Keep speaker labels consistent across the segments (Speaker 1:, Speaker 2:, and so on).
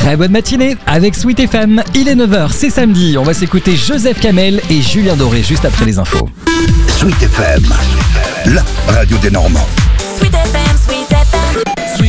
Speaker 1: Très bonne matinée avec Sweet FM. Il est 9h, c'est samedi. On va s'écouter Joseph Kamel et Julien Doré juste après les infos.
Speaker 2: Sweet FM, la radio des Normands.
Speaker 3: Sweet FM, Sweet FM. Sweet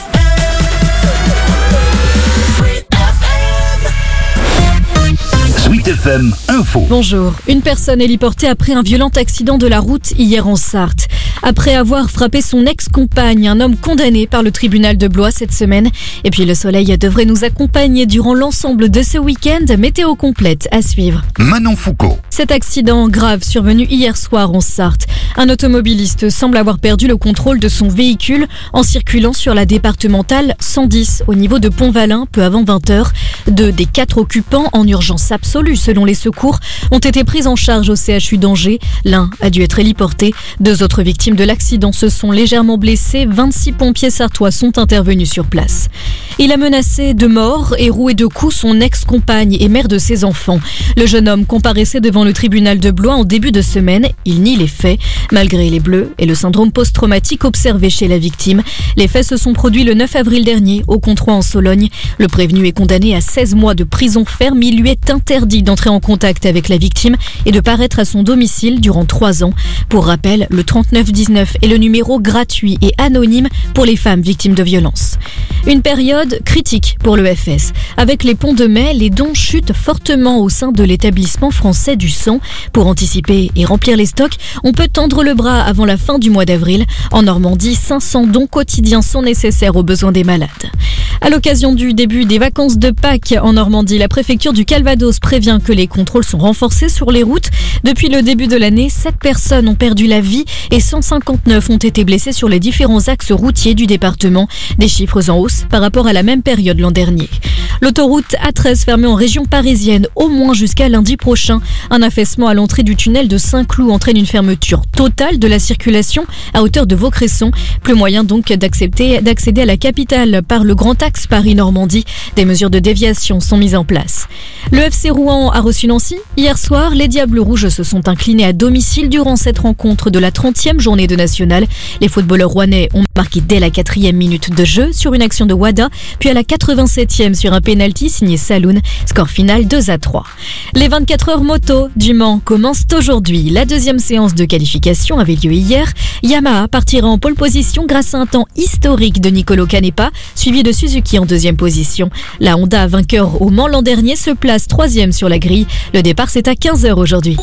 Speaker 3: FM.
Speaker 2: Sweet FM Info.
Speaker 4: Bonjour. Une personne héliportée après un violent accident de la route hier en Sarthe. Après avoir frappé son ex-compagne, un homme condamné par le tribunal de Blois cette semaine. Et puis le soleil devrait nous accompagner durant l'ensemble de ce week-end. Météo complète à suivre.
Speaker 2: Manon Foucault.
Speaker 4: Cet accident grave survenu hier soir en Sarthe. Un automobiliste semble avoir perdu le contrôle de son véhicule en circulant sur la départementale 110 au niveau de Pont-Valin peu avant 20h. 2 des 4 occupants en urgence absolue selon les secours ont été pris en charge au CHU d'Angers. L'un a dû être héliporté. 2 autres victimes de l'accident se sont légèrement blessées. 26 pompiers sartois sont intervenus sur place. Il a menacé de mort et roué de coups son ex-compagne et mère de ses enfants. Le jeune homme comparaissait devant le tribunal de Blois en début de semaine. Il nie les faits. Malgré les bleus et le syndrome post-traumatique observé chez la victime, les faits se sont produits le 9 avril dernier au Comtois en Sologne. Le prévenu est condamné à 16 mois de prison ferme. Il lui est interdit d'entrer en contact avec la victime et de paraître à son domicile durant 3 ans. Pour rappel, le 3919 est le numéro gratuit et anonyme pour les femmes victimes de violences. Une période critique pour l'EFS. Avec les ponts de mai, les dons chutent fortement au sein de l'établissement français du sang. Pour anticiper et remplir les stocks, on peut tendre le bras avant la fin du mois d'avril. En Normandie, 500 dons quotidiens sont nécessaires aux besoins des malades. À l'occasion du début des vacances de Pâques en Normandie, la préfecture du Calvados prévient que les contrôles sont renforcés sur les routes. Depuis le début de l'année, 7 personnes ont perdu la vie et 159 ont été blessées sur les différents axes routiers du département. Des chiffres en hausse par rapport à la même période l'an dernier. L'autoroute A13 fermée en région parisienne au moins jusqu'à lundi prochain. Un affaissement à l'entrée du tunnel de Saint-Cloud entraîne une fermeture totale de la circulation à hauteur de Vaucresson. Plus moyen donc d'accéder à la capitale par le grand axe Paris-Normandie. Des mesures de déviation sont mises en place. Le FC Rouen a reçu Nancy. Hier soir, les Diables Rouges se sont inclinés à domicile durant cette rencontre de la 30e journée de nationale. Les footballeurs rouennais ont marqué dès la 4e minute de jeu sur une action de Wada, puis à la 87e sur un pénalty signé Saloun. Score final 2-3. Les 24 heures moto du Mans commencent aujourd'hui. La 2e séance de qualification avait lieu hier. Yamaha partira en pole position grâce à un temps historique de Nicolo Canepa, suivi de Suzuki en 2e position. La Honda, vainqueur au Mans l'an dernier, se place 3e sur la grille. Le départ, c'est à 15h aujourd'hui.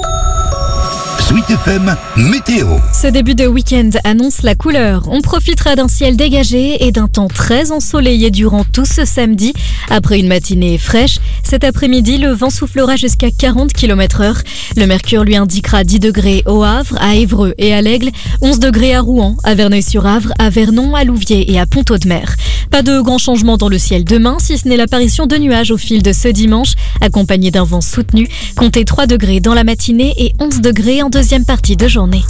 Speaker 2: Sweet FM Météo.
Speaker 4: Ce début de week-end annonce la couleur. On profitera d'un ciel dégagé et d'un temps très ensoleillé durant tout ce samedi. Après une matinée fraîche, cet après-midi, le vent soufflera jusqu'à 40 km/h. Le mercure lui indiquera 10 degrés au Havre, à Évreux et à l'Aigle, 11 degrés à Rouen, à Verneuil-sur-Avre, à Vernon, à Louviers et à Pont-Audemer. Pas de grands changements dans le ciel demain, si ce n'est l'apparition de nuages au fil de ce dimanche, accompagné d'un vent soutenu. Comptez 3 degrés dans la matinée et 11 degrés en deuxième partie de journée.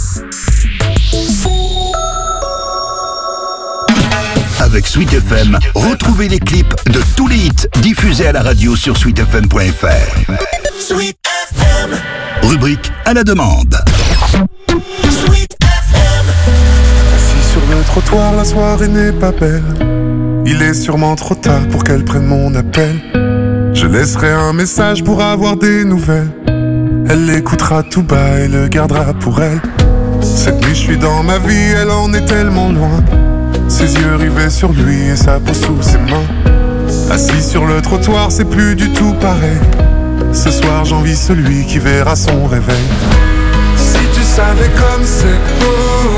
Speaker 2: Avec Sweet FM, retrouvez les clips de tous les hits diffusés à la radio sur sweetfm.fr.
Speaker 3: Sweet FM.
Speaker 2: Rubrique à la demande.
Speaker 3: Sweet FM.
Speaker 5: Assis sur le trottoir, la soirée n'est pas belle. Il est sûrement trop tard pour qu'elle prenne mon appel. Je laisserai un message pour avoir des nouvelles. Elle l'écoutera tout bas et le gardera pour elle. Cette nuit je suis dans ma vie, elle en est tellement loin. Ses yeux rivés sur lui et sa peau sous ses mains. Assis sur le trottoir, c'est plus du tout pareil. Ce soir j'envie celui qui verra son réveil. Si tu savais comme c'est beau,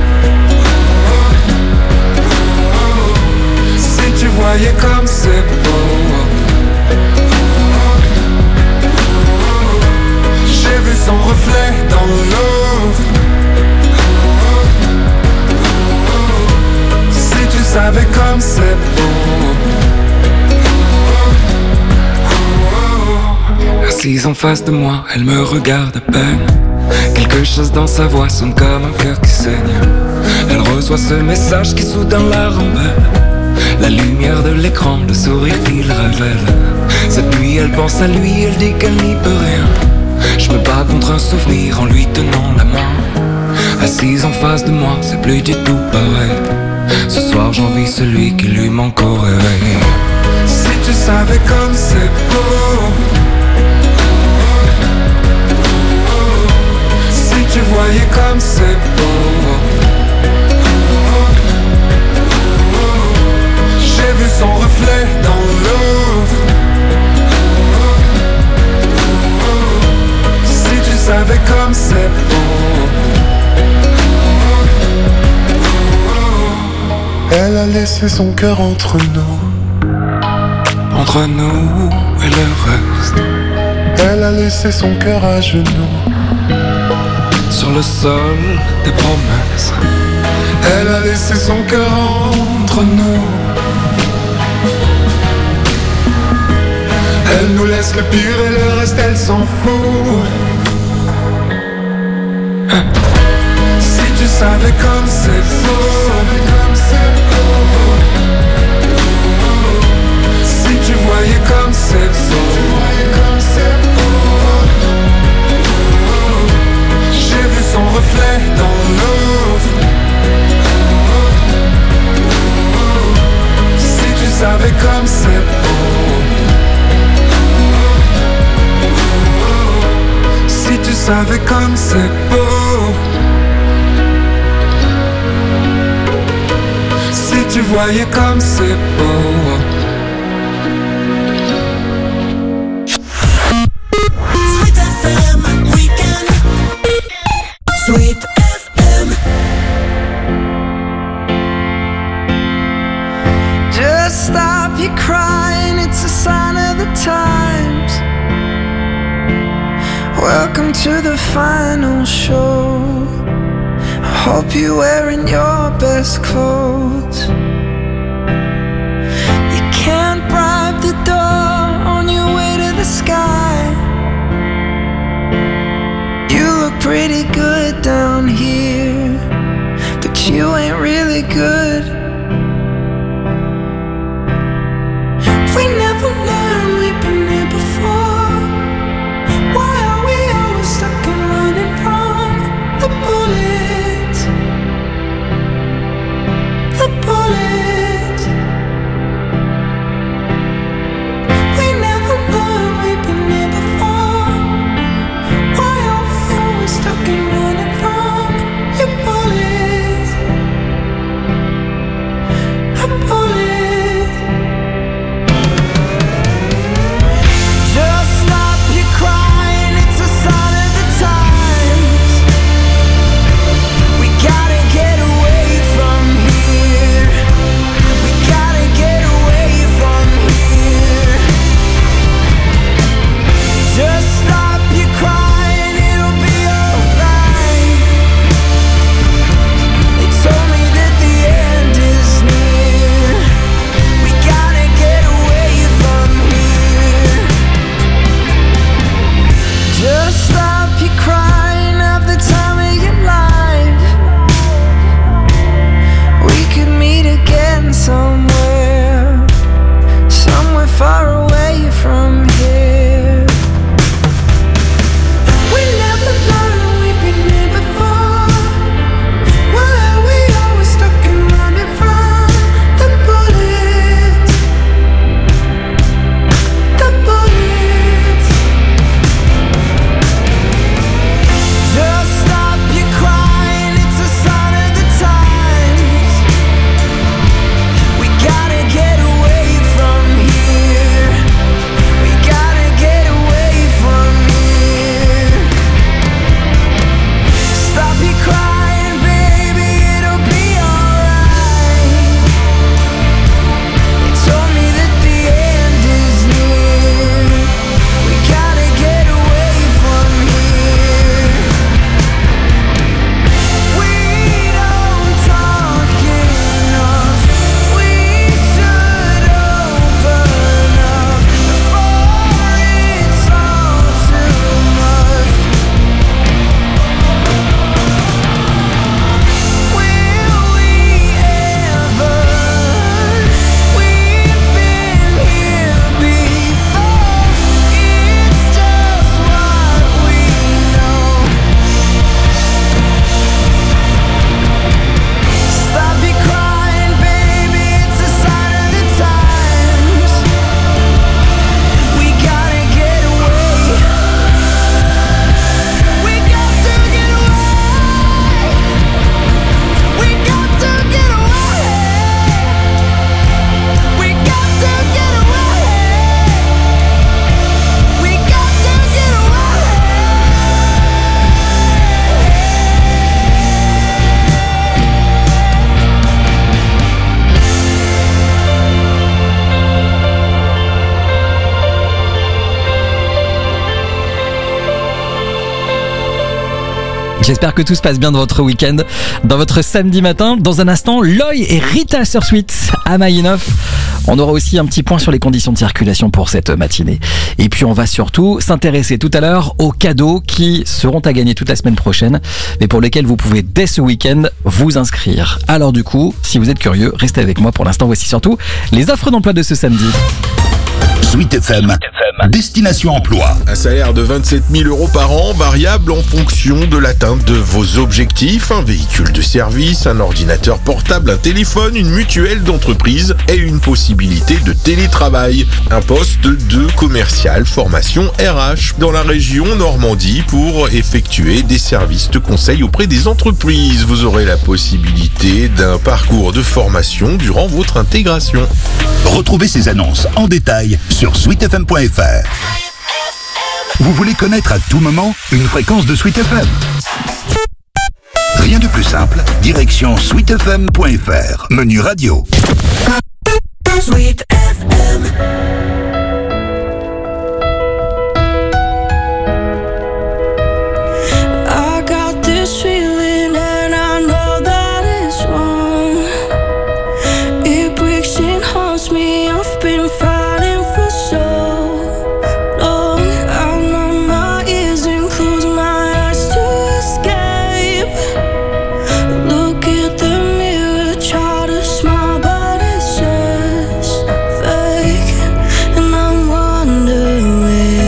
Speaker 5: si tu voyais comme c'est beau. J'ai vu son reflet dans l'eau. Si tu savais comme c'est beau.
Speaker 6: Assise en face de moi, elle me regarde à peine. Quelque chose dans sa voix sonne comme un cœur qui saigne. Elle reçoit ce message qui soudain la rend belle. La lumière de l'écran, le sourire qu'il révèle. Cette nuit elle pense à lui, elle dit qu'elle n'y peut rien. Je me bats contre un souvenir en lui tenant la main. Assise en face de moi, c'est plus du tout pareil. Ce soir j'envie celui qui lui manque au réveil.
Speaker 5: Si
Speaker 6: tu savais comme c'est beau. Si tu voyais comme c'est beau. J'ai vu son reflet dans l'eau. Si tu savais comme c'est beau.
Speaker 5: Elle a laissé son cœur entre nous.
Speaker 6: Entre nous et le reste.
Speaker 5: Elle a laissé son cœur à genoux.
Speaker 6: Sur le sol des promesses.
Speaker 5: Elle a laissé son cœur entre nous. Elle nous laisse le pire et le reste elle s'en fout.
Speaker 6: Si tu savais comme c'est beau. Si tu voyais comme c'est beau. J'ai vu son reflet dans l'eau. Si tu savais comme c'est beau. Si tu savais comme c'est beau. Si tu voyais comme c'est beau.
Speaker 3: Sweet FM Weekend. Sweet FM.
Speaker 7: Just stop your crying, it's a sign of the times. Welcome to the final show. I hope you're wearing your best clothes. You can't bribe the door on your way to the sky. You look pretty good down here, but you ain't really good. We never learned, we've been here before. Why are we always stuck and running from the bullets? The bullets. We never learned, we've been here before. Why are we always stuck and running from
Speaker 1: J'espère que tout se passe bien dans votre week-end, dans votre samedi matin. Dans un instant, Loy et Rita Suite à Maïnoff. On aura aussi un petit point sur les conditions de circulation pour cette matinée. Et puis on va surtout s'intéresser tout à l'heure aux cadeaux qui seront à gagner toute la semaine prochaine, mais pour lesquels vous pouvez dès ce week-end vous inscrire. Alors du coup, si vous êtes curieux, restez avec moi. Pour l'instant, voici surtout les offres d'emploi de ce samedi.
Speaker 2: Sweet FM, Destination Emploi.
Speaker 8: Un salaire de 27 000 € par an, variable en fonction de l'atteinte de vos objectifs. Un véhicule de service, un ordinateur portable, un téléphone, une mutuelle d'entreprise et une possibilité de télétravail. Un poste de commercial, formation RH dans la région Normandie pour effectuer des services de conseil auprès des entreprises. Vous aurez la possibilité d'un parcours de formation durant votre intégration.
Speaker 2: Retrouvez ces annonces en détail sur sweetfm.fr. Vous voulez connaître à tout moment une fréquence de Sweet FM? Rien de plus simple, direction sweetfm.fr, menu radio.
Speaker 3: Sweet FM.
Speaker 7: I got this feeling and I know that it's wrong. It breaks and haunts me. I've been fighting for so long. I numb my ears and close my eyes to escape. Look at the mirror, try to smile, but it's just fake. And I'm wondering,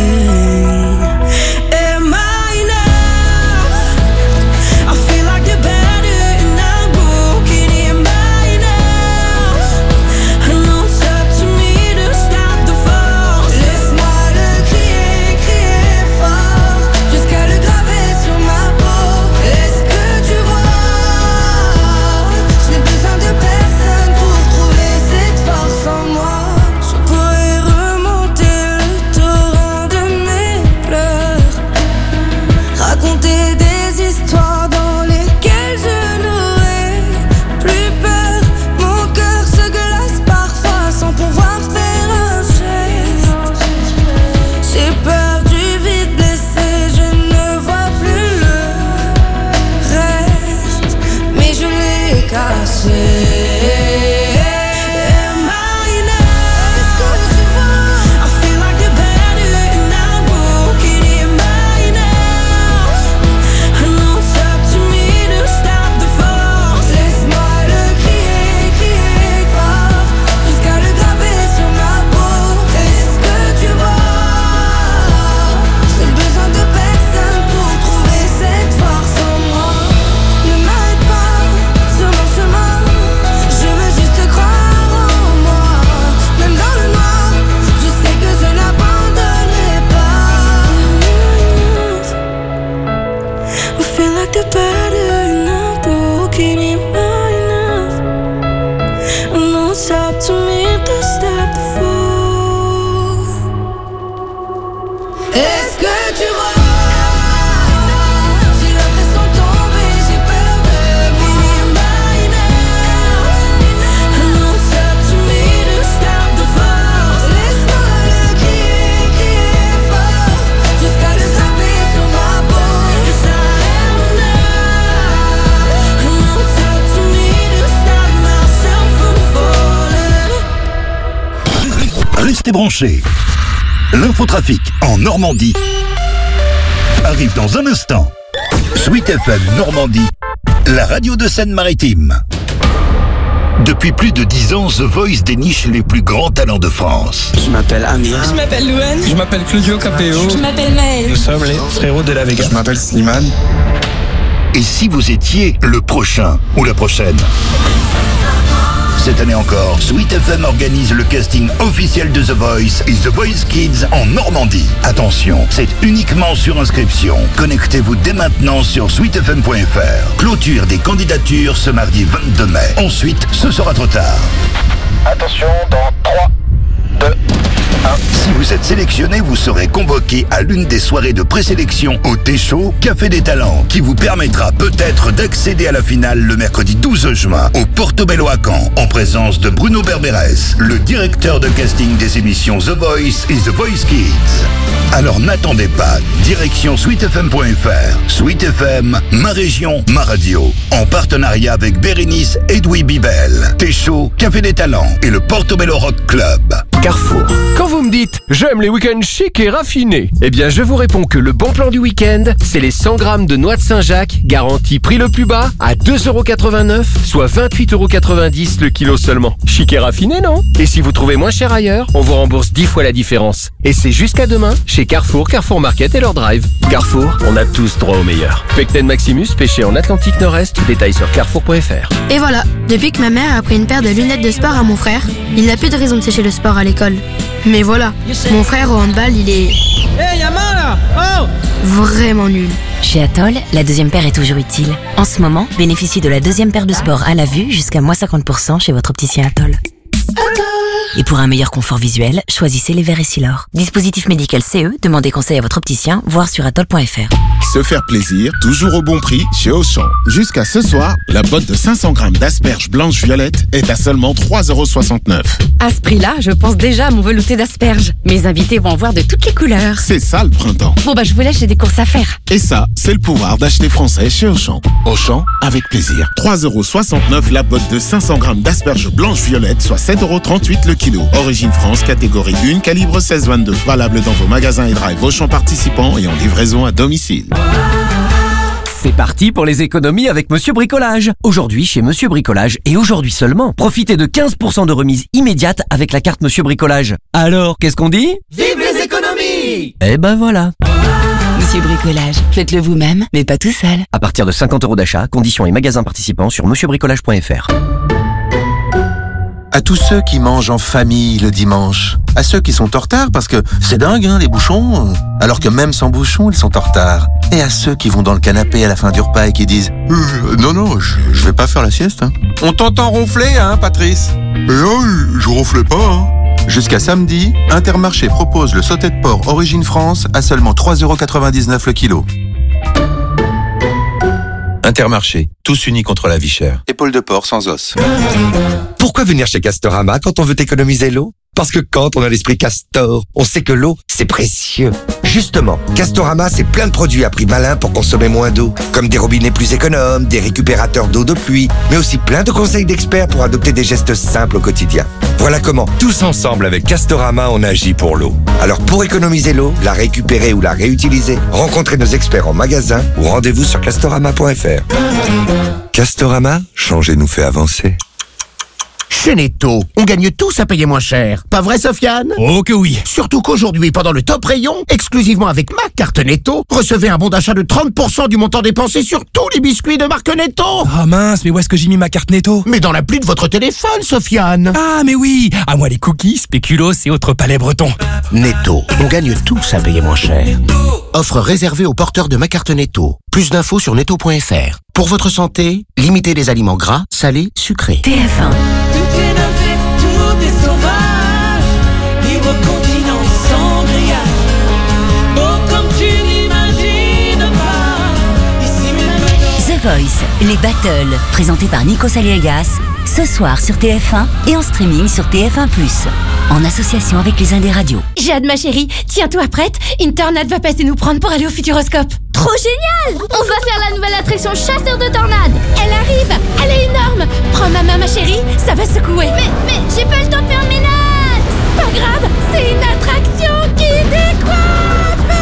Speaker 7: am I enough? I feel like the better and I'm broken. Am I enough? I know it's up to me to stop the fall. Laisse-moi le crier, crier fort, jusqu'à le graver sur ma peau. Est-ce que tu vois? Je n'ai besoin de personne pour trouver cette force en moi. Je pourrais remonter le torrent de mes pleurs, raconter des histoires dans lesquelles je n'aurais plus peur. Mon cœur se glace parfois sans pouvoir faire un geste. J'ai peur du vide blessé, je ne vois plus le reste, mais je l'ai caché. Am I enough? Est-ce que tu vois? I feel like the better and I'm broken. Am I enough? I know it's up to me to stop the force. Laisse-moi le crier, crier fort, jusqu'à le graver sur ma peau. Est-ce que tu vois? J'ai besoin de personne pour trouver cette force en moi. Ne m'arrête pas sur mon chemin, je veux juste croire en moi. Même dans le noir, je sais que je n'abandonnerai pas. We feel like the better and I'm broken. Am I enough? I know it's up to me to stop the fall. Est-ce que tu vois? J'ai l'impression de tomber, j'ai peur de brûler. Am I enough? I know it's up to me to stop the fall. Laisse-moi le crier, crier fort, jusqu'à le graver sur ma peau. Yes, I am enough. I know it's up to me to stop myself from falling.
Speaker 2: Restez branchés. L'infotrafic en Normandie arrive dans un instant. Sweet FM Normandie, la radio de Seine-Maritime. Depuis plus de 10 ans, The Voice déniche les plus grands talents de France.
Speaker 9: Je m'appelle Amir.
Speaker 10: Je m'appelle Louane.
Speaker 9: Je m'appelle Claudio Capéo.
Speaker 10: Je m'appelle Maël.
Speaker 9: Nous sommes les frérots de la Vega.
Speaker 11: Je m'appelle Slimane.
Speaker 2: Et si vous étiez le prochain ou la prochaine? Cette année encore, Sweet FM organise le casting officiel de The Voice et The Voice Kids en Normandie. Attention, c'est uniquement sur inscription. Connectez-vous dès maintenant sur sweetfm.fr. Clôture des candidatures ce mardi 22 mai. Ensuite, ce sera trop tard. Attention, dans 3, 2, 1. Si vous vous êtes sélectionné, vous serez convoqué à l'une des soirées de présélection au Téchaud Café des Talents, qui vous permettra peut-être d'accéder à la finale le mercredi 12 juin au Portobello à Caen, en présence de Bruno Berberes, le directeur de casting des émissions The Voice et The Voice Kids. Alors n'attendez pas, direction sweetfm.fr. Sweet FM, ma région, ma radio. En partenariat avec Bérénice Edoui Bibel, Téchaud, Café des Talents et le Portobello Rock Club.
Speaker 10: Carrefour. Quand vous me dites « j'aime les week-ends chics et raffinés », eh bien je vous réponds que le bon plan du week-end, c'est les 100 grammes de noix de Saint-Jacques, garantie prix le plus bas à 2,89€, soit 28,90€ le kilo seulement. Chic et raffiné, non? Et si vous trouvez moins cher ailleurs, on vous rembourse 10 fois la différence. Et c'est jusqu'à demain chez Carrefour, Carrefour Market et leur drive. Carrefour, on a tous droit au meilleur. Pecten Maximus, pêché en Atlantique Nord-Est, détail sur carrefour.fr.
Speaker 11: Et voilà, depuis que ma mère a pris une paire de lunettes de sport à mon frère, il n'a plus de raison de sécher le sport à l'école. Mais voilà, mon frère au handball, il est...
Speaker 12: Hey, y'a main là! Oh!
Speaker 11: Vraiment nul.
Speaker 13: Chez Atoll, la deuxième paire est toujours utile. En ce moment, bénéficiez de la deuxième paire de sport à la vue jusqu'à moins 50% chez votre opticien Atoll. Et pour un meilleur confort visuel, choisissez les verres Essilor. Dispositif médical CE, demandez conseil à votre opticien, voir sur atoll.fr.
Speaker 8: Se faire plaisir, toujours au bon prix chez Auchan. Jusqu'à ce soir, la botte de 500 grammes d'asperges blanches violettes est à seulement 3,69€.
Speaker 14: À ce prix-là, je pense déjà à mon velouté d'asperges. Mes invités vont en voir de toutes les couleurs.
Speaker 8: C'est ça le printemps.
Speaker 14: Bon je vous laisse, j'ai des courses à faire.
Speaker 8: Et ça, c'est le pouvoir d'acheter français chez Auchan. Auchan, avec plaisir. 3,69€ la botte de 500 grammes d'asperges blanches violettes, soit 7,38€ le kilo. Origine France, catégorie 1, calibre 16-22. Valable dans vos magasins et drive Auchan participants et en livraison à domicile.
Speaker 15: C'est parti pour les économies avec Monsieur Bricolage. Aujourd'hui, chez Monsieur Bricolage, et aujourd'hui seulement, profitez de 15% de remise immédiate avec la carte Monsieur Bricolage. Alors, qu'est-ce qu'on dit?
Speaker 12: Vive les économies!
Speaker 15: Eh ben voilà.
Speaker 13: Monsieur Bricolage, faites-le vous-même, mais pas tout seul.
Speaker 15: À partir de 50€ d'achat, conditions et magasins participants sur monsieurbricolage.fr.
Speaker 16: À tous ceux qui mangent en famille le dimanche, à ceux qui sont en retard parce que c'est dingue les bouchons, alors que même sans bouchons ils sont en retard, et à ceux qui vont dans le canapé à la fin du repas et qui disent non, je vais pas faire la sieste. On t'entend ronfler Patrice? Je ronflais pas Jusqu'à samedi, Intermarché propose le sauté de porc Origine France à seulement 3,99€ le kilo. Intermarché, tous unis contre la vie chère. Épaule de porc sans os.
Speaker 17: Pourquoi venir chez Castorama quand on veut économiser l'eau? Parce que quand on a l'esprit Castor, on sait que l'eau, c'est précieux. Justement, Castorama, c'est plein de produits à prix malin pour consommer moins d'eau. Comme des robinets plus économes, des récupérateurs d'eau de pluie, mais aussi plein de conseils d'experts pour adopter des gestes simples au quotidien. Voilà comment, tous ensemble avec Castorama, on agit pour l'eau. Alors pour économiser l'eau, la récupérer ou la réutiliser, rencontrez nos experts en magasin ou rendez-vous sur castorama.fr. Castorama, changer nous fait avancer.
Speaker 18: Chez Netto, on gagne tous à payer moins cher. Pas vrai, Sofiane?
Speaker 19: Oh que oui.
Speaker 18: Surtout qu'aujourd'hui, pendant le top rayon, exclusivement avec ma carte Netto, recevez un bon d'achat de 30% du montant dépensé sur tous les biscuits de marque Netto.
Speaker 19: Ah mince, mais où est-ce que j'ai mis ma carte Netto?
Speaker 18: Mais dans l'appli de votre téléphone, Sofiane.
Speaker 19: Ah mais oui. À moi les cookies, spéculoos et autres palais bretons.
Speaker 18: Netto, on gagne tous à payer moins cher. Offre réservée aux porteurs de ma carte Netto. Plus d'infos sur netto.fr. Pour votre santé, limitez les aliments gras, salés, sucrés.
Speaker 13: TF1.
Speaker 7: Tout est neuf, tout est sauvage, libre continent sans grillage. Oh, comme tu n'imagines pas, ici même.
Speaker 13: The Voice, les battles, présentés par Nico Saliegas, ce soir sur TF1 et en streaming sur TF1+, en association avec les Indés Radio.
Speaker 14: J'ai hâte ma chérie, tiens-toi prête, une tornade va passer nous prendre pour aller au Futuroscope.
Speaker 20: Trop génial! On va faire la nouvelle attraction chasseur de tornades.
Speaker 14: Elle arrive, elle est énorme. Prends ma main ma chérie, ça va secouer.
Speaker 20: Mais j'ai pas le temps de faire mes notes.
Speaker 14: Pas grave, c'est une attraction qui décoiffe.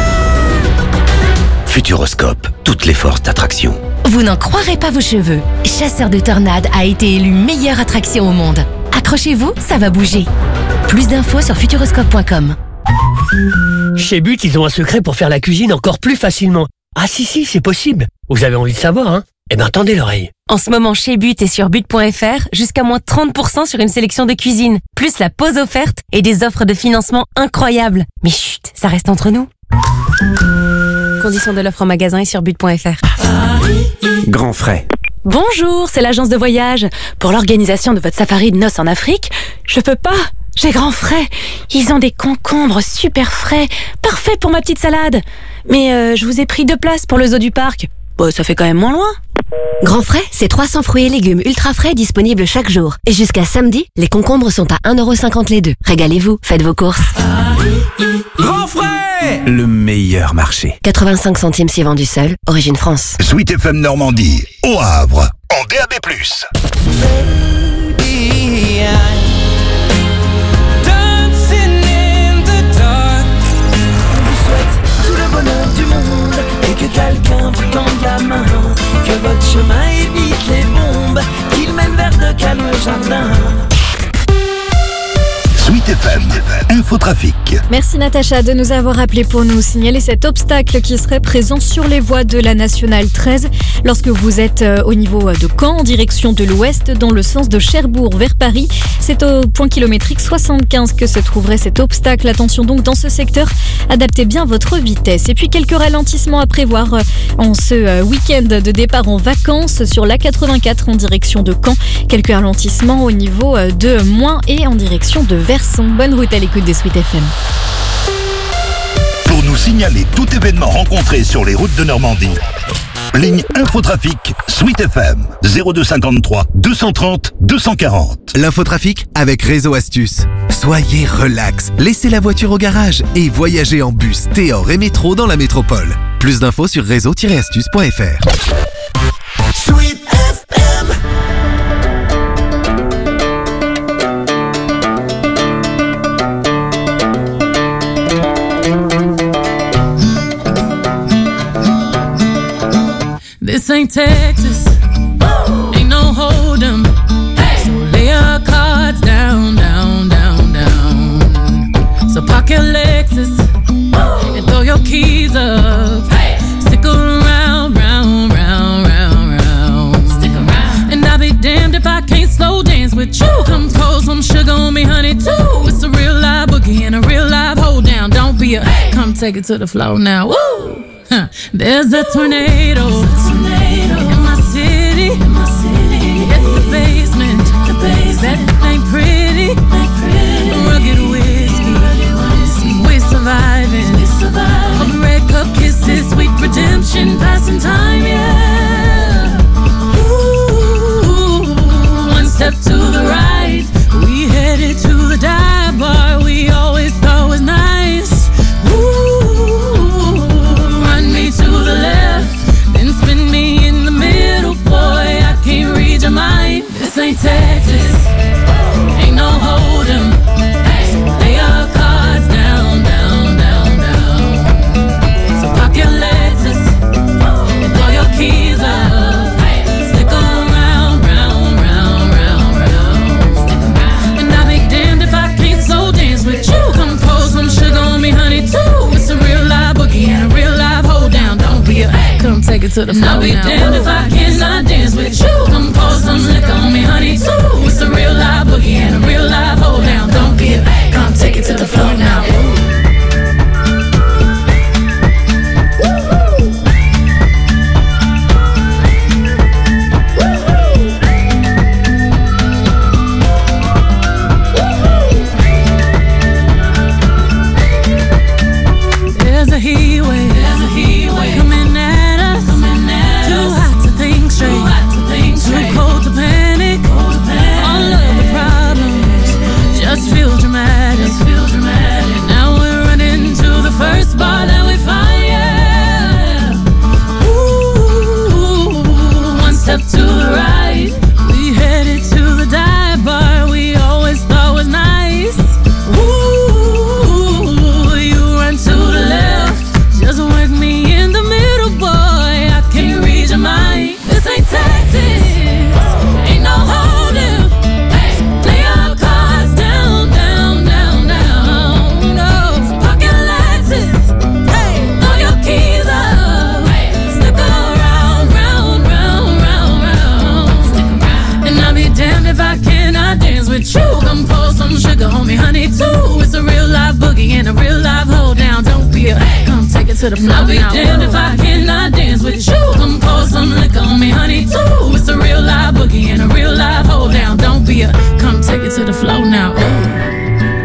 Speaker 17: Futuroscope, toutes les forces d'attraction.
Speaker 14: Vous n'en croirez pas vos cheveux. Chasseur de tornades a été élu meilleure attraction au monde. Accrochez-vous, ça va bouger. Plus d'infos sur futuroscope.com.
Speaker 21: Chez But, ils ont un secret pour faire la cuisine encore plus facilement. Ah si, c'est possible. Vous avez envie de savoir, hein? Eh ben, tendez l'oreille.
Speaker 14: En ce moment, chez But et sur but.fr, jusqu'à moins 30% sur une sélection de cuisine. Plus la pause offerte et des offres de financement incroyables. Mais chut, ça reste entre nous. Conditions de l'offre en magasin et sur but.fr.
Speaker 17: Grand frais.
Speaker 4: Bonjour, c'est l'agence de voyage. Pour l'organisation de votre safari de noces en Afrique, je peux pas.
Speaker 14: Chez Grand Frais, ils ont des concombres super frais, parfaits pour ma petite salade. Mais je vous ai pris 2 places pour le zoo du parc. Bon, ça fait quand même moins loin.
Speaker 5: Grand Frais, c'est 300 fruits et légumes ultra frais disponibles chaque jour. Et jusqu'à samedi, les concombres sont à 1,50 € les 2. Régalez-vous, faites vos courses.
Speaker 22: Grand Frais, le meilleur marché.
Speaker 5: 85 centimes si vendu seul, origine France.
Speaker 2: Sweet FM Normandie, au Havre, en DAB+.
Speaker 3: Tout le bonheur du monde et que quelqu'un vous tende la main, que votre chemin évite les bombes, qu'il mène vers de calmes jardins.
Speaker 2: Sweet FM, Infotrafic.
Speaker 4: Merci Natacha de nous avoir appelé pour nous signaler cet obstacle qui serait présent sur les voies de la Nationale 13 lorsque vous êtes au niveau de Caen en direction de l'ouest dans le sens de Cherbourg vers Paris. C'est au point kilométrique 75 que se trouverait cet obstacle. Attention donc dans ce secteur, adaptez bien votre vitesse. Et puis quelques ralentissements à prévoir en ce week-end de départ en vacances sur l'A84 en direction de Caen. Quelques ralentissements au niveau de Moins et en direction de Verson. Bonne route à l'écoute des Sweet FM.
Speaker 2: Pour nous signaler tout événement rencontré sur les routes de Normandie, ligne Infotrafic Sweet FM 0253 230 240.
Speaker 22: L'infotrafic avec Réseau Astuce. Soyez relax, laissez la voiture au garage et voyagez en bus, Téor et métro dans la métropole. Plus d'infos sur réseau-astuce.fr.
Speaker 3: Sweet FM.
Speaker 23: This ain't Texas, ain't no hold 'em. So lay your cards down, down, down, down. So park your Lexus and throw your keys up. Stick around, round, round, round, round. Stick around. And I'll be damned if I can't slow dance with you. Come pour some sugar on me, honey, too. It's a real live boogie and a real live hold down. Don't be a, come take it to the floor now. Woo! There's a tornado in my city. It's the basement. That ain't pretty. Rugged whiskey. We're surviving. All the red cup kisses, sweet redemption, passing time, yeah. Ooh, one step to the right, we headed to the dive bar we always thought was nice. To the left, then spin me in the middle, boy, I can't read your mind. This ain't Texas, ain't no hold 'em. So lay your cards down, down, down, down. So park your Lexus and throw your keys up. Stick around, round, round, round, round. And I'll be damned if I can't slow dance with you. Come pour some sugar on me, honey, too. It's a real live boogie and a real live hold down. Don't be a, come take it to the floor. I'll be damned if I cannot dance with you. Come pour some liquor on me, honey, too. It's a real live boogie and a real live hold down. Don't be a, come take it to the floor now. There's a heat wave coming at us. Too hot to think straight, too cold to panic. All of the problems just feel dramatic. Now we're running to the first bar that we find, yeah. Ooh, one step to the right, we headed to the dive bar we always thought was nice. Ooh, you run to the left, just work me in the middle, boy, I can't read your mind. This ain't Texas, ain't no holding. Lay your cards down, down, down, down. No, so park your Lexus, throw your keys up. Stick around, round, round, round, round. And I'll be damned if I cannot dance with you. Come pour some sugar on me, honey, too. It's a real live boogie and a real live hold down. Don't be a, come take it to the floor. I'll be damned if I cannot dance with you. Come pour some liquor on me, honey, too. It's a real live boogie and a real live hold down. Don't be a, come take it to the floor now. Ooh.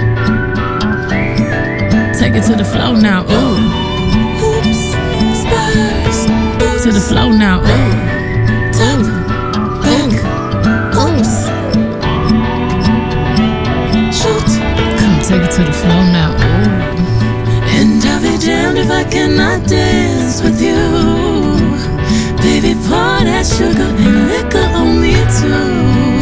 Speaker 23: flow now. Ooh. Hoops, spurs, boots to the flow now. Ooh. Tap, back, oops. Shoot, come take it to the flow now. Ooh. And I'll be damned if I cannot dance with you. Baby, pour that sugar and liquor on me too.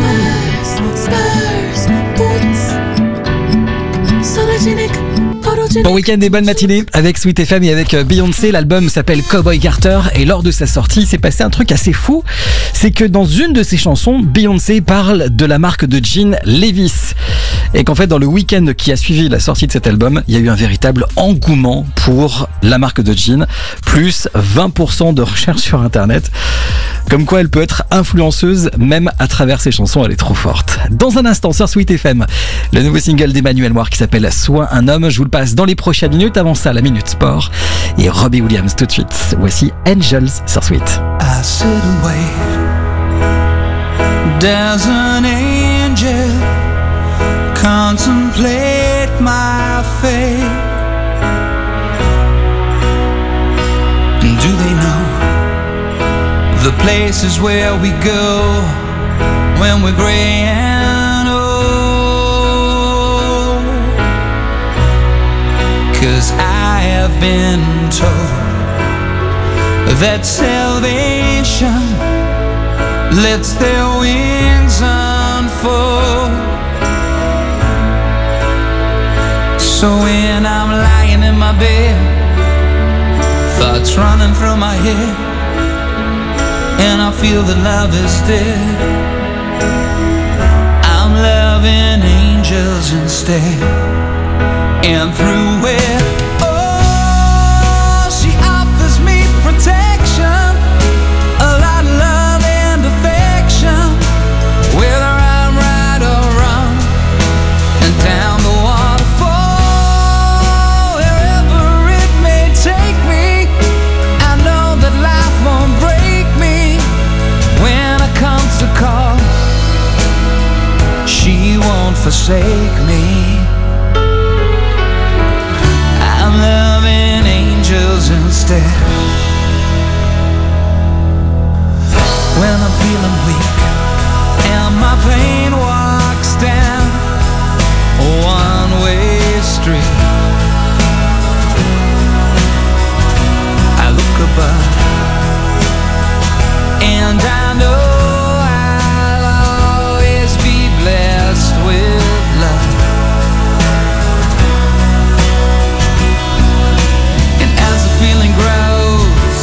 Speaker 23: Spurs, boots, sologenic.
Speaker 1: Bon week-end et bonne matinée avec Sweet FM et avec Beyoncé. L'album s'appelle Cowboy Carter et lors de sa sortie, il s'est passé un truc assez fou. C'est que dans une de ses chansons, Beyoncé parle de la marque de jeans Levi's. Et qu'en fait, dans le week-end qui a suivi la sortie de cet album, il y a eu un véritable engouement pour la marque de jeans. Plus 20% de recherche sur Internet. Comme quoi elle peut être influenceuse même à travers ses chansons, elle est trop forte. Dans un instant sur Sweet FM, le nouveau single d'Emmanuel Moir qui s'appelle Sois un homme. Je vous le passe dans les prochaines minutes. Avant ça, la Minute Sport et Robbie Williams tout de suite. Voici Angels sur Sweet.
Speaker 3: I sit and wait. There's an angel contemplate my fate. Do they know the places where we go when we're gray and old? 'Cause I have been told that salvation lets their wings unfold. So when I'm lying in my bed, thoughts running through my head, and I feel that love is dead, I'm loving angels instead. And through it, oh, she offers me protection, a lot of love and affection, whether I'm right or wrong, and down the waterfall, wherever it may take me, I know that life won't break me. When I come to call, she won't forsake me. I'm loving angels instead. When I'm feeling weak and my pain walks down a one-way street, I look above and I know I'll always be blessed with love. And as the feeling grows,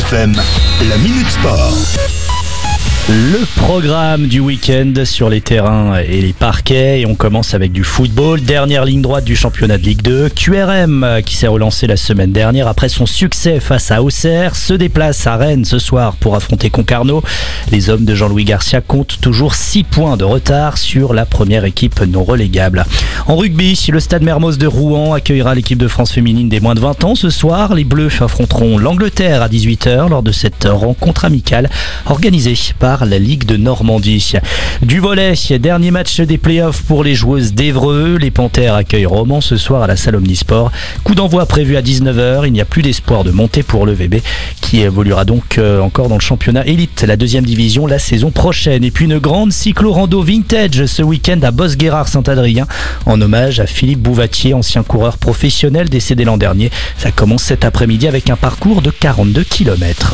Speaker 2: FM, la Minute Sport.
Speaker 6: Le programme du week-end sur les terrains et les parquets, et on commence avec du football. Dernière ligne droite du championnat de Ligue 2. QRM, qui s'est relancé la semaine dernière après son succès face à Auxerre, se déplace à Rennes ce soir pour affronter Concarneau. Les hommes de Jean-Louis Garcia comptent toujours 6 points de retard sur la première équipe non relégable. En rugby, le Stade Mermoz de Rouen accueillera l'équipe de France féminine des moins de 20 ans ce soir. Les Bleus affronteront l'Angleterre à 18h lors de cette rencontre amicale organisée par la Ligue de Normandie. Du volley, dernier match des playoffs pour les joueuses d'Évreux. Les Panthères accueillent Romans ce soir à la salle Omnisport. Coup d'envoi prévu à 19h. Il n'y a plus d'espoir de monter pour le VB qui évoluera donc encore dans le championnat élite, la 2e division, la saison prochaine. Et puis une grande cyclo-rando vintage ce week-end à Bosguérard-Saint-Adrien en hommage à Philippe Bouvatier, ancien coureur professionnel décédé l'an dernier. Ça commence cet après-midi avec un parcours de 42 km.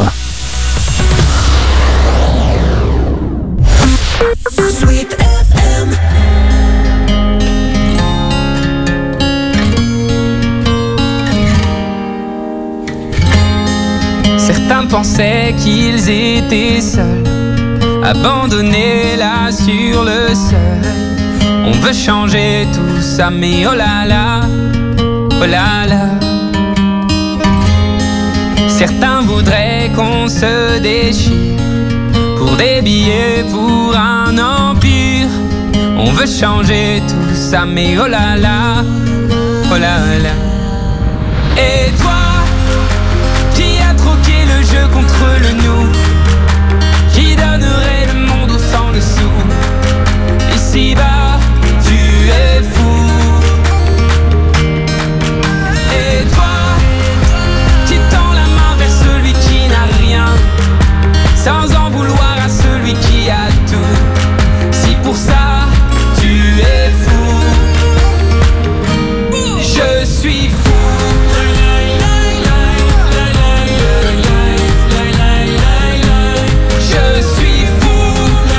Speaker 7: Sweet FM.
Speaker 3: Certains pensaient qu'ils étaient seuls, abandonnés là sur le seuil. On veut changer tout ça, mais oh là là, oh là là. Certains voudraient qu'on se déchire pour des billets, pour un empire. On veut changer tout ça, mais oh là là, oh là là. Et toi, qui a troqué le jeu contre le nous, qui donnerait le monde au sang le sou. Ici-bas, tu es fou. Et toi, qui tend la main vers celui qui n'a rien, sans en vouloir à celui qui a tout. Si pour ça tu es fou, je suis fou. Je suis fou.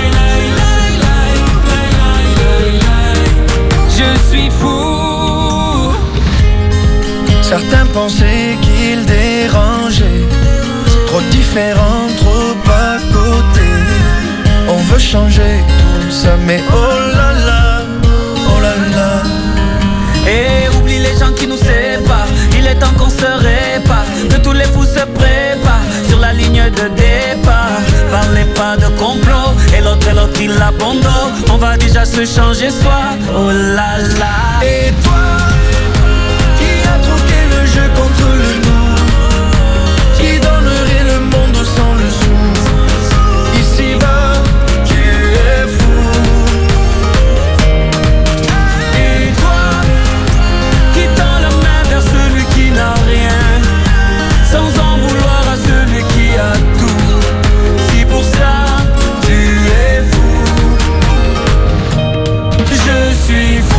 Speaker 3: Je suis fou.
Speaker 9: Certains pensaient qu'ils dérangeaient, trop différents, trop à côté. On veut changer tout ça, mais oh là là, oh là là.
Speaker 3: Et oublie les gens qui nous séparent, il est temps qu'on se répare, que tous les fous se préparent sur la ligne de départ. Parlez pas de complot, et l'autre il abandonne. On va déjà se changer soi, oh là là.
Speaker 9: Et toi, qui a troqué le jeu contre le nous, qui donnerait le monde sans le sou. Ici-bas, tu es fou.
Speaker 3: Et toi, qui tend la main vers celui qui n'a rien, sans en vouloir à celui qui a tout. Si pour ça, tu es fou. Je suis fou.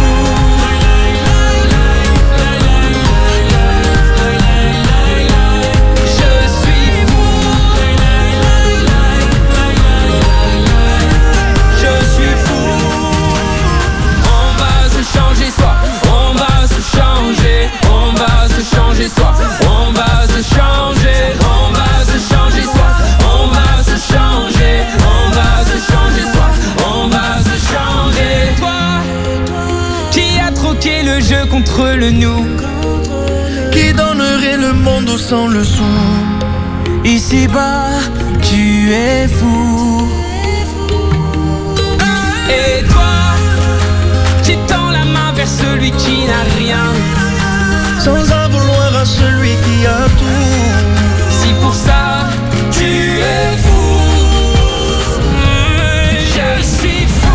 Speaker 3: Le jeu contre le nous,
Speaker 9: qui donnerait le monde au sang le sou.
Speaker 3: Ici-bas, tu es fou. Et toi, qui tends la main vers celui qui n'a rien,
Speaker 9: sans en vouloir à celui qui a tout.
Speaker 3: Si pour ça, tu es fou. Je suis fou.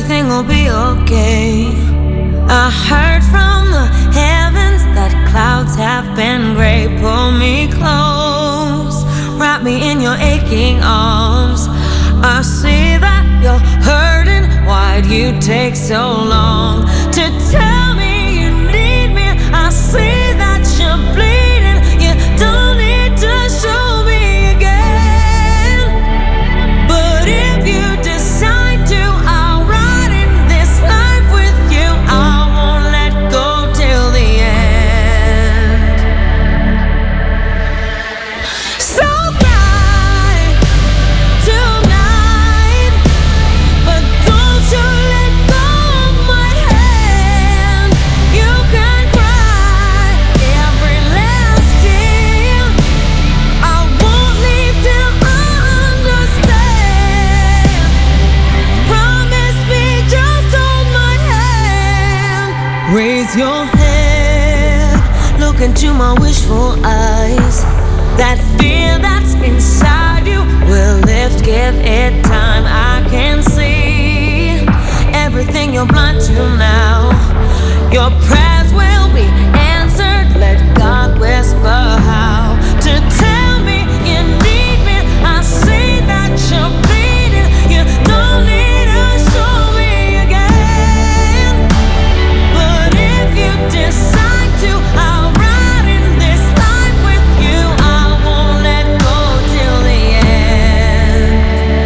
Speaker 7: everything will be okay. I heard from the heavens that clouds have been gray. Pull me close, wrap me in your aching arms. I see that you're hurting. Why'd you take so long to tell me you need me? I see that you're bleeding. You don't need to show me again. But if you decide to, I'll ride in this life with you. I won't let go till the end. So cry tonight, but don't you let go of my hand. You can cry every last tear. I won't leave till I understand. Promise me, just hold my hand. Raise your head, look into my wishful eyes. That fear that's inside you will lift, give it time. I can see everything you're blind to now. Your prayers will be answered. Let God whisper how to tell me you need me. I see that you're bleeding. You don't need to show me again. But if you decide to, I'll ride in this life with you. I won't let go till the end.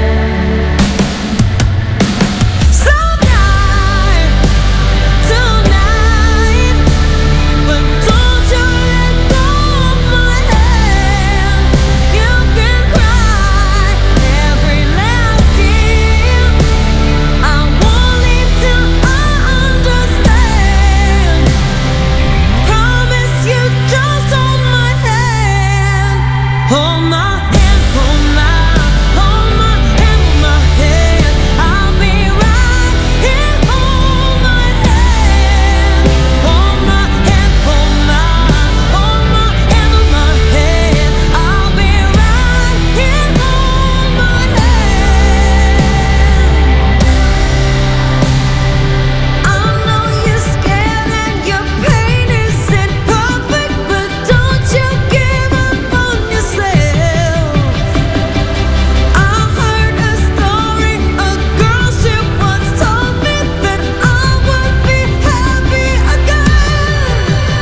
Speaker 7: So cry tonight, but don't you let go of my hand. You can cry every last tear. I won't leave till I understand. Promise you, just hold my hand. Hold my hand, hold my hand, hold my hand. I'll be right here. Hold my hand, hold my hand, hold my hand, hold my hand. I'll be right here. Hold my hand. I know you're scared and your pain isn't perfect, but don't you give up on yourself. I heard a story, a girl she once told me that I would be happy again.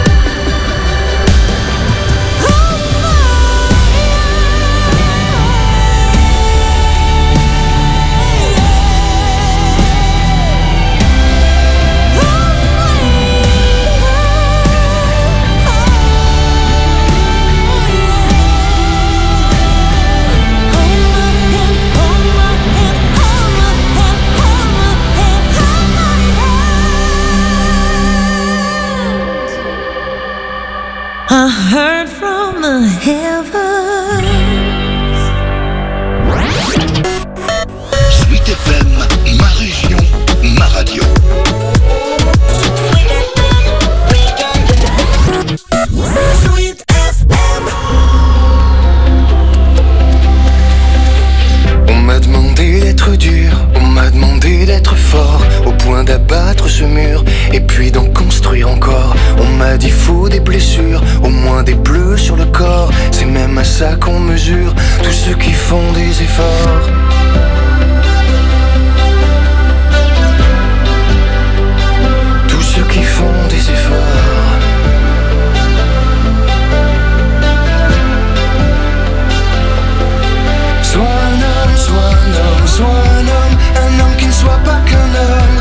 Speaker 7: I heard from the heavens.
Speaker 2: Sweet FM, ma région, ma radio.
Speaker 7: Sweet FM.
Speaker 9: On m'a demandé d'être dur, on m'a demandé d'être fort, au point d'abattre ce mur, et puis d'en construire encore. On m'a dit faut des blessures, au moins des bleus sur le corps. C'est même à ça qu'on mesure tous ceux qui font des efforts. Tous ceux qui font des efforts. Sois un homme, sois un homme, sois un homme qui ne soit pas qu'un homme.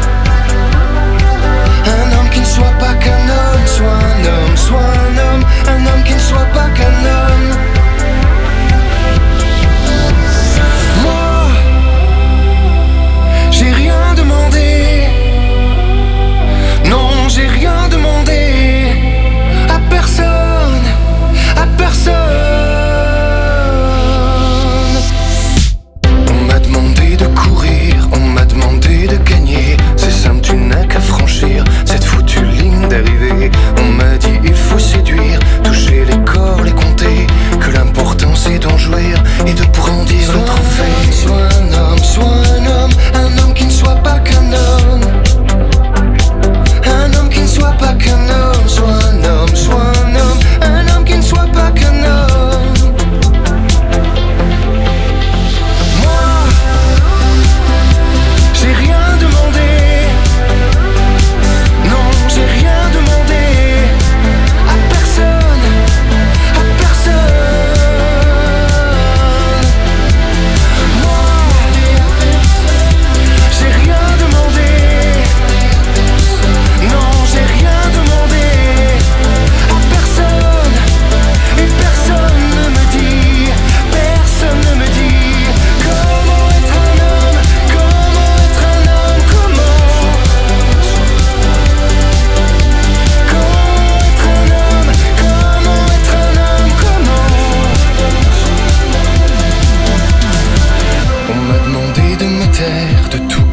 Speaker 9: Un homme qui ne soit pas qu'un homme, sois un homme, sois un homme qui ne soit pas qu'un homme. Moi,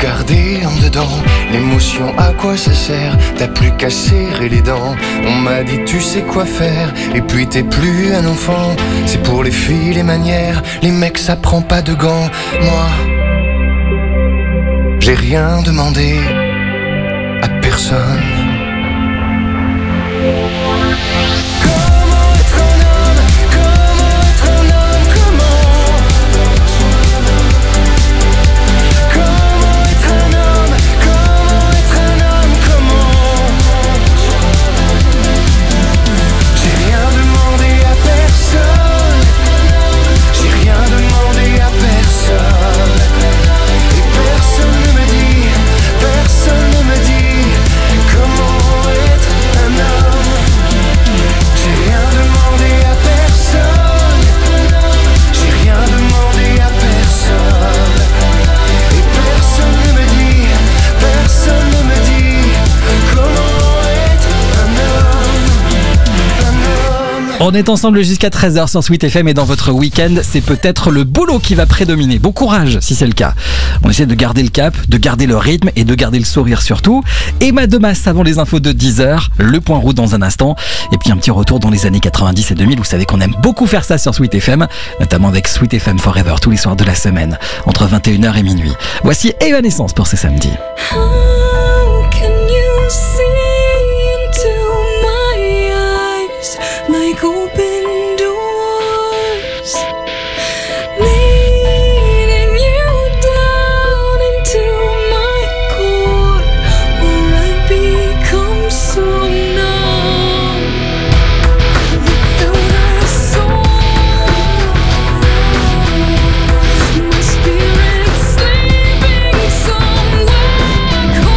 Speaker 9: garder en dedans. L'émotion, à quoi ça sert? T'as plus qu'à serrer les dents. On m'a dit tu sais quoi faire, et puis t'es plus un enfant. C'est pour les filles les manières, les mecs ça prend pas de gants. Moi, j'ai rien demandé à personne.
Speaker 1: On est ensemble jusqu'à 13h sur Sweet FM et dans votre week-end, c'est peut-être le boulot qui va prédominer. Bon courage si c'est le cas. On essaie de garder le cap, de garder le rythme et de garder le sourire surtout. Emma Demas avant les infos de 10h, le point route dans un instant. Et puis un petit retour dans les années 90 et 2000. Vous savez qu'on aime beaucoup faire ça sur Sweet FM, notamment avec Sweet FM Forever tous les soirs de la semaine, entre 21h et minuit. Voici Evanescence pour ce samedi.
Speaker 7: How can you see into my eyes like open doors, leading you down into my core, where I become so numb without a soul. My spirit sleeping somewhere.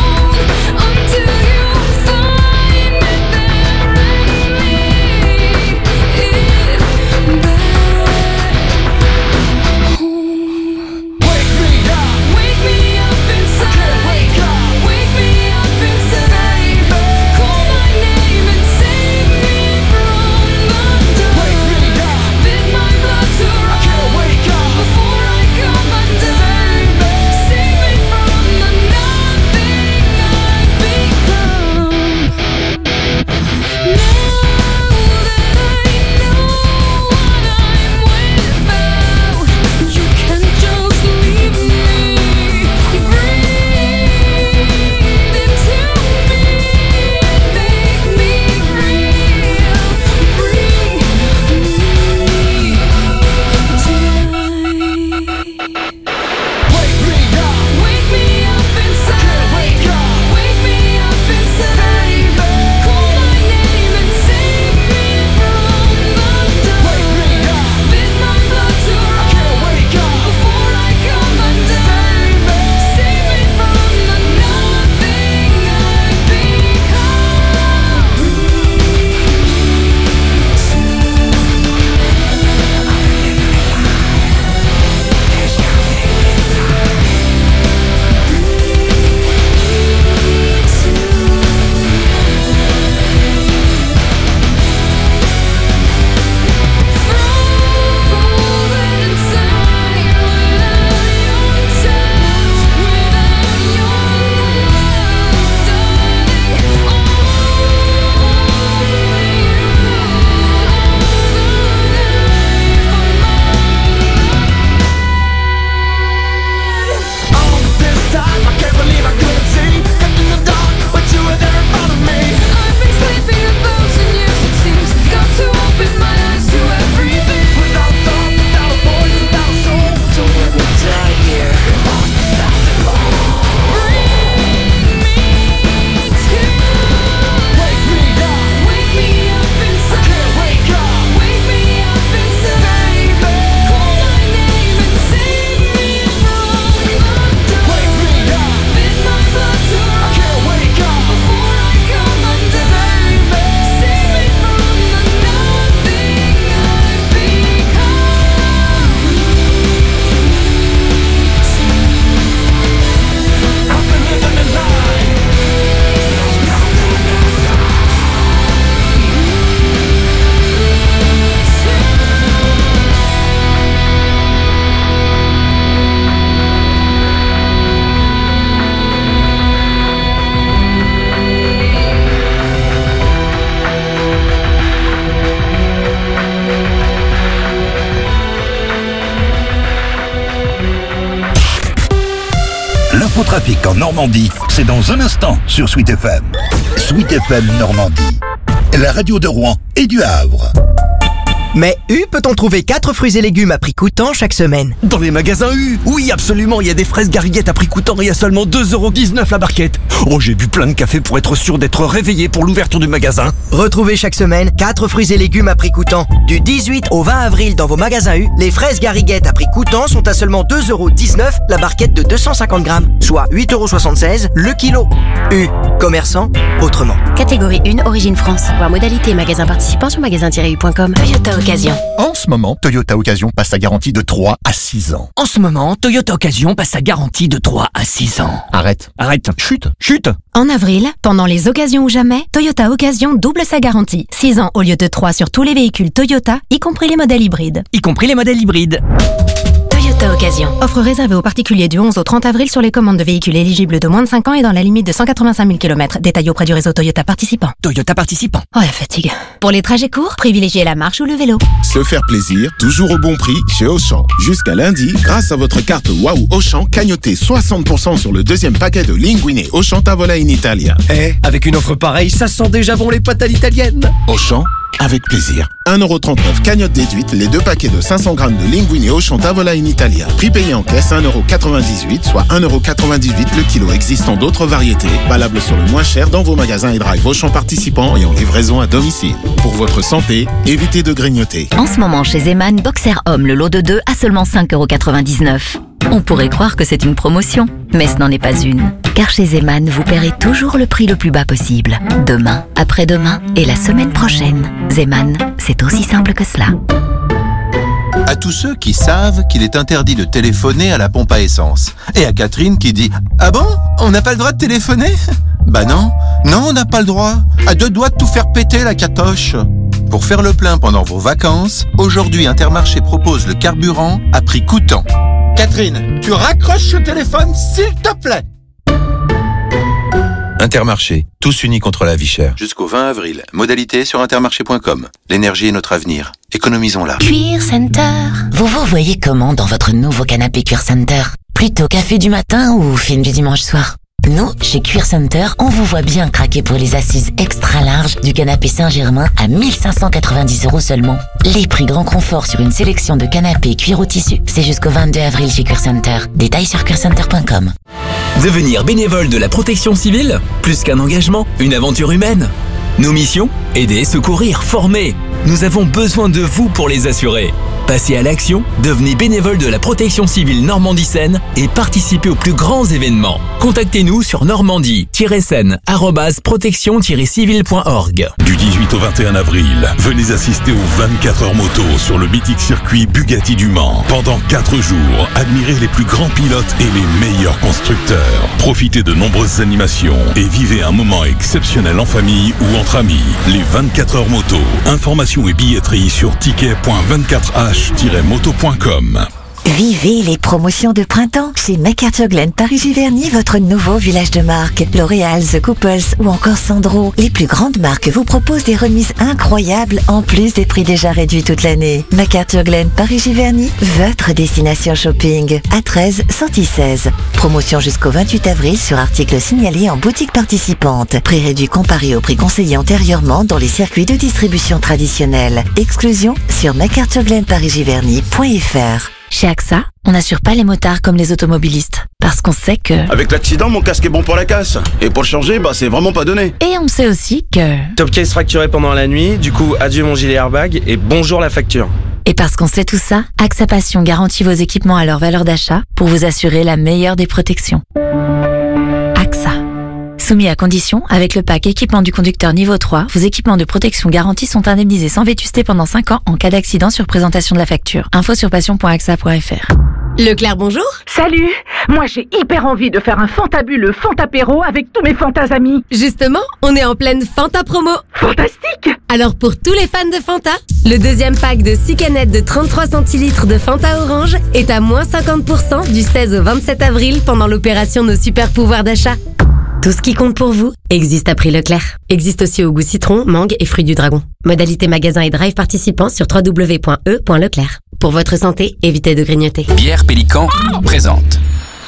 Speaker 2: trafic en Normandie, c'est dans un instant sur Sweet FM. Sweet FM Normandie, la radio de Rouen et du Havre.
Speaker 8: Mais U peut-on trouver 4 fruits et légumes à prix coûtant chaque semaine?
Speaker 15: Dans les magasins U, oui absolument, il y a des fraises gariguettes à prix coûtant et à seulement 2,19€ la barquette. Oh, j'ai bu plein de café pour être sûr d'être réveillé pour l'ouverture du magasin.
Speaker 8: Retrouvez chaque semaine 4 fruits et légumes à prix coûtant. Du 18 au 20 avril dans vos magasins U, les fraises gariguettes à prix coûtant sont à seulement 2,19€ la barquette de 250 grammes, soit 8,76€ le kilo. U, commerçant autrement.
Speaker 5: Catégorie 1, origine France. Voir modalité magasin participant sur magasin-u.com. Toyota Occasion.
Speaker 10: En ce moment, Toyota Occasion passe sa garantie de 3 à 6 ans.
Speaker 21: En ce moment, Toyota Occasion passe sa garantie de 3 à 6 ans.
Speaker 10: Arrête. Chut.
Speaker 5: En avril, pendant les occasions ou jamais, Toyota Occasion double sa garantie. 6 ans au lieu de 3 sur tous les véhicules Toyota, y compris les modèles hybrides. Toyota Occasion. Offre réservée aux particuliers du 11 au 30 avril sur les commandes de véhicules éligibles de moins de 5 ans et dans la limite de 185 000 km. Détails auprès du réseau Toyota participant. Oh la fatigue. Pour les trajets courts, privilégiez la marche ou le vélo.
Speaker 11: Se faire plaisir, toujours au bon prix chez Auchan. Jusqu'à lundi, grâce à votre carte Waouh Auchan, cagnotez 60% sur le deuxième paquet de Linguine Auchan Tavola in Italia.
Speaker 15: Avec une offre pareille, ça sent déjà bon les pâtes à l'italienne.
Speaker 11: Auchan, avec plaisir. 1,39€ cagnotte déduite, les 2 paquets de 500 grammes de Linguine Auchan Tavola in Italia. Prix payé en caisse 1,98€, soit 1,98€ le kilo. Existant d'autres variétés, valables sur le moins cher dans vos magasins et drive Auchan participants et en livraison à domicile. Pour votre santé, évitez de grignoter.
Speaker 13: En ce moment chez Zeman, Boxer Homme, le lot de 2 à seulement 5,99€. On pourrait croire que c'est une promotion, mais ce n'en est pas une. Car chez Zeman, vous paierez toujours le prix le plus bas possible. Demain, après-demain et la semaine prochaine. Zeman, c'est aussi simple que cela.
Speaker 16: À tous ceux qui savent qu'il est interdit de téléphoner à la pompe à essence. Et à Catherine qui dit « Ah bon? On n'a pas le droit de téléphoner ?» Bah non, on n'a pas le droit. À 2 doigts de tout faire péter la catoche. Pour faire le plein pendant vos vacances, aujourd'hui Intermarché propose le carburant à prix coûtant. Catherine, tu raccroches le téléphone s'il te plaît.
Speaker 24: Intermarché, tous unis contre la vie chère.
Speaker 16: Jusqu'au 20 avril, modalité sur intermarché.com. L'énergie est notre avenir. Économisons-la.
Speaker 13: Cuir Center. Vous vous voyez comment dans votre nouveau canapé Cuir Center? Plutôt café du matin ou film du dimanche soir? Nous, chez Cuir Center, on vous voit bien craquer pour les assises extra larges du canapé Saint-Germain à 1590€ seulement. Les prix grand confort sur une sélection de canapés cuir au tissu, c'est jusqu'au 22 avril chez Cuir Center. Détails sur cuircenter.com.
Speaker 25: Devenir bénévole de la protection civile? Plus qu'un engagement, une aventure humaine. Nos missions? Aider, secourir, former. Nous avons besoin de vous pour les assurer. Passez à l'action, devenez bénévole de la protection civile Normandie-Seine et participez aux plus grands événements. Contactez-nous sur normandie-seine@protection-civile.org.
Speaker 26: Du 18 au 21 avril, venez assister aux 24 heures moto sur le mythique circuit Bugatti du Mans. Pendant 4 jours, admirez les plus grands pilotes et les meilleurs constructeurs. Profitez de nombreuses animations et vivez un moment exceptionnel en famille ou entre amis. Les 24 heures moto. Informations et billetterie sur ticket.24h-moto.com.
Speaker 13: Vivez les promotions de printemps chez MacArthur Glen Paris-Giverny, votre nouveau village de marque. L'Oréal, The Couples ou encore Sandro. Les plus grandes marques vous proposent des remises incroyables en plus des prix déjà réduits toute l'année. MacArthur Glen Paris-Giverny, votre destination shopping. À 13, 116. Promotion jusqu'au 28 avril sur articles signalés en boutique participante. Prix réduit comparé au prix conseillé antérieurement dans les circuits de distribution traditionnels. Exclusion sur macarthurglenparisgiverny.fr. Chez AXA, on n'assure pas les motards comme les automobilistes. Parce qu'on sait que...
Speaker 27: Avec l'accident, mon casque est bon pour la casse. Et pour le changer, c'est vraiment pas donné.
Speaker 13: Et on sait aussi que...
Speaker 28: Top case fracturé pendant la nuit, du coup, adieu mon gilet airbag et bonjour la facture.
Speaker 13: Et parce qu'on sait tout ça, AXA Passion garantit vos équipements à leur valeur d'achat pour vous assurer la meilleure des protections. AXA. Soumis à condition, avec le pack équipement du conducteur niveau 3, vos équipements de protection garantis sont indemnisés sans vétusté pendant 5 ans en cas d'accident sur présentation de la facture. Info sur passion.axa.fr.
Speaker 5: Leclerc, bonjour.
Speaker 29: Salut. Moi, j'ai hyper envie de faire un fantabuleux Fantapéro avec tous mes Fantas amis.
Speaker 5: Justement, on est en pleine Fanta promo.
Speaker 29: Fantastique.
Speaker 5: Alors pour tous les fans de Fanta, le deuxième pack de 6 canettes de 33 centilitres de Fanta Orange est à moins 50% du 16 au 27 avril pendant l'opération Nos super pouvoirs d'achat. Tout ce qui compte pour vous existe à prix Leclerc. Existe aussi au goût citron, mangue et fruits du dragon. Modalité magasin et drive participants sur www.e.leclerc. Pour votre santé, évitez de grignoter.
Speaker 3: Bière Pélican présente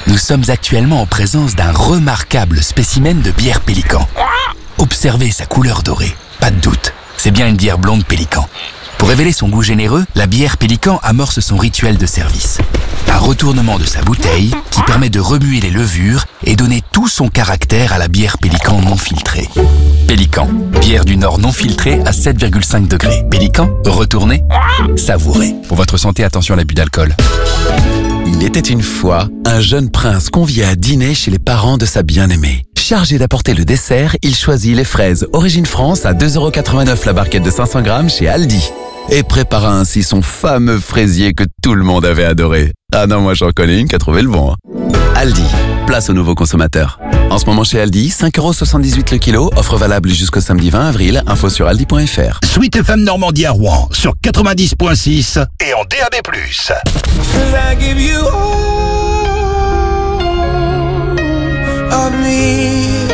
Speaker 4: Nous sommes actuellement en présence d'un remarquable spécimen de bière Pélican. Observez sa couleur dorée. Pas de doute, c'est bien une bière blonde Pélican. Pour révéler son goût généreux, la bière Pélican amorce son rituel de service. Un retournement de sa bouteille qui permet de remuer les levures et donner tout son caractère à la bière Pélican non filtrée. Pélican, bière du Nord non filtrée à 7,5 degrés. Pélican, retournez, savourez.
Speaker 12: Pour votre santé, attention à l'abus d'alcool. Il était une fois un jeune prince convié à dîner chez les parents de sa bien-aimée. Chargé d'apporter le dessert, il choisit les fraises Origine France à 2,89 € la barquette de 500 grammes chez Aldi. Et prépara ainsi son fameux fraisier que tout le monde avait adoré. Ah non, moi j'en connais une qui a trouvé le bon. Aldi, place aux nouveaux consommateurs. En ce moment chez Aldi, 5,78 € le kilo, offre valable jusqu'au samedi 20 avril, info sur aldi.fr.
Speaker 2: Sweet FM Normandie à Rouen sur 90.6 et en DAB+.
Speaker 9: I give you all of me.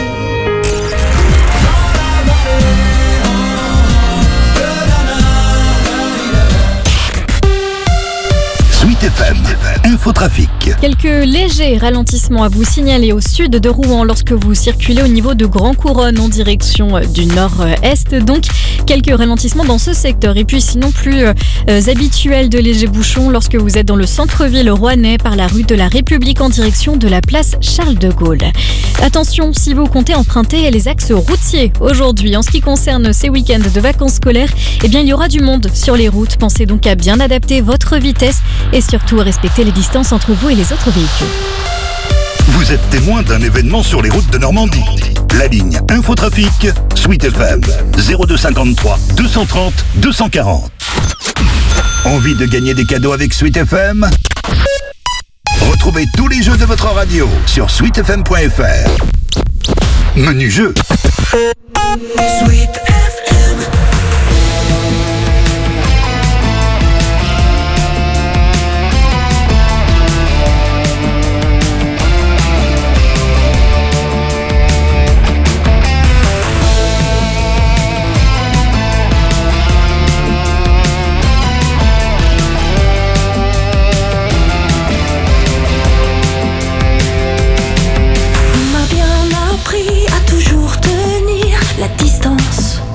Speaker 2: Sweet FM, Infotrafic.
Speaker 14: Quelques légers ralentissements à vous signaler au sud de Rouen lorsque vous circulez au niveau de Grand Couronne en direction du nord-est. Donc, quelques ralentissements dans ce secteur. Et puis sinon, plus habituel de légers bouchons lorsque vous êtes dans le centre-ville rouennais par la rue de la République en direction de la place Charles de Gaulle. Attention, si vous comptez emprunter les axes routiers aujourd'hui, en ce qui concerne ces week-ends de vacances scolaires, eh bien, il y aura du monde sur les routes. Pensez donc à bien adapter votre vitesse et surtout à respecter les distances entre vous et les autres véhicules.
Speaker 2: Vous êtes témoin d'un événement sur les routes de Normandie. La ligne Infotrafic, Sweet FM, 0253 230 240. Envie de gagner des cadeaux avec Sweet FM ? Retrouvez tous les jeux de votre radio sur sweetfm.fr. Menu jeu.
Speaker 9: Sweet FM.
Speaker 7: On m'a bien appris à toujours tenir la distance.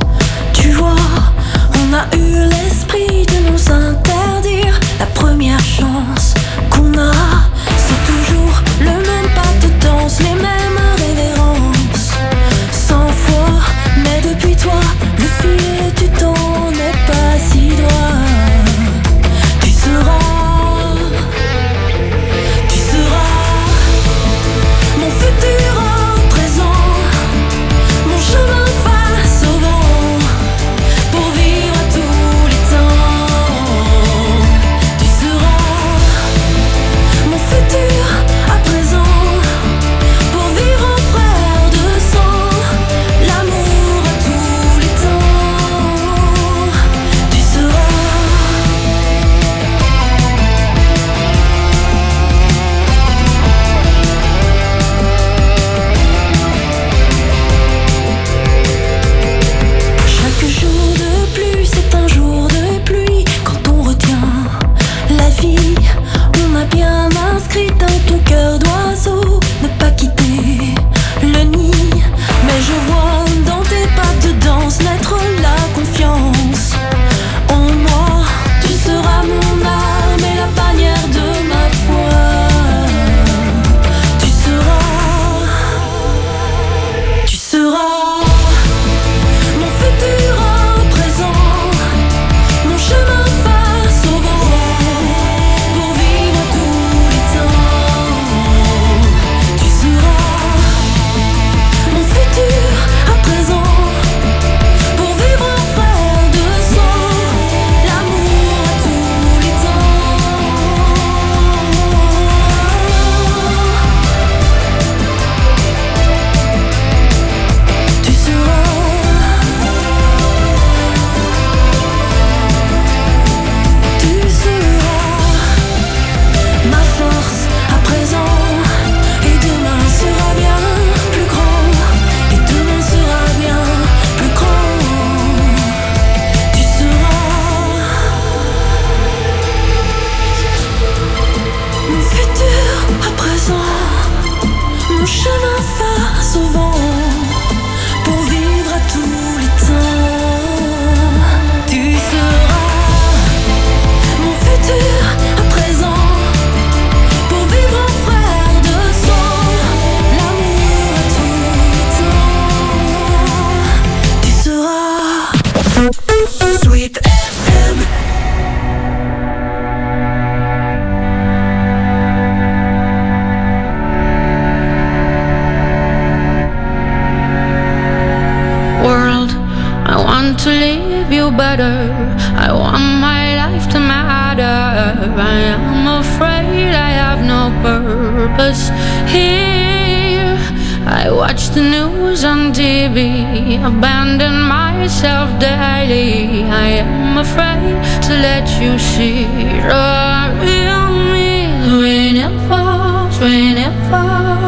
Speaker 1: better. I want my life to matter. I am afraid I have no purpose here. I watch the news on TV, abandon myself daily. I am afraid to let you see the real me. When it falls,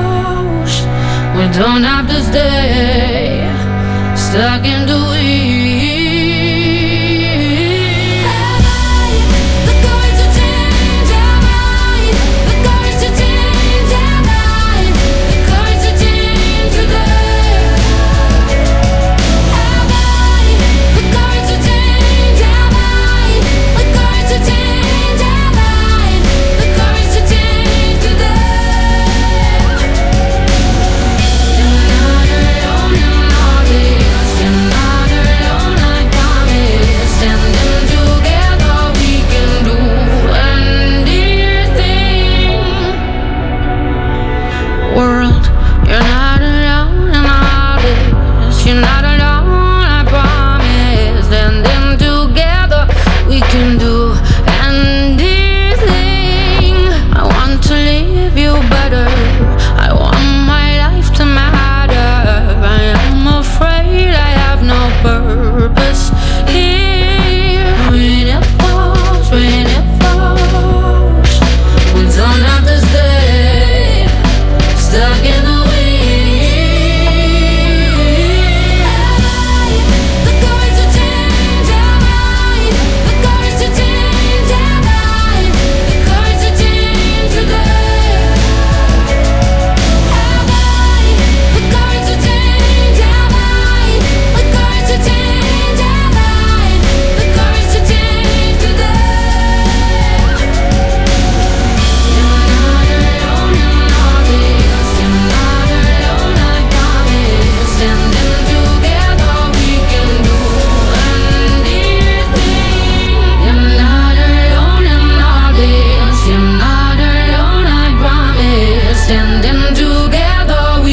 Speaker 1: we don't have to stay stuck in the weeds.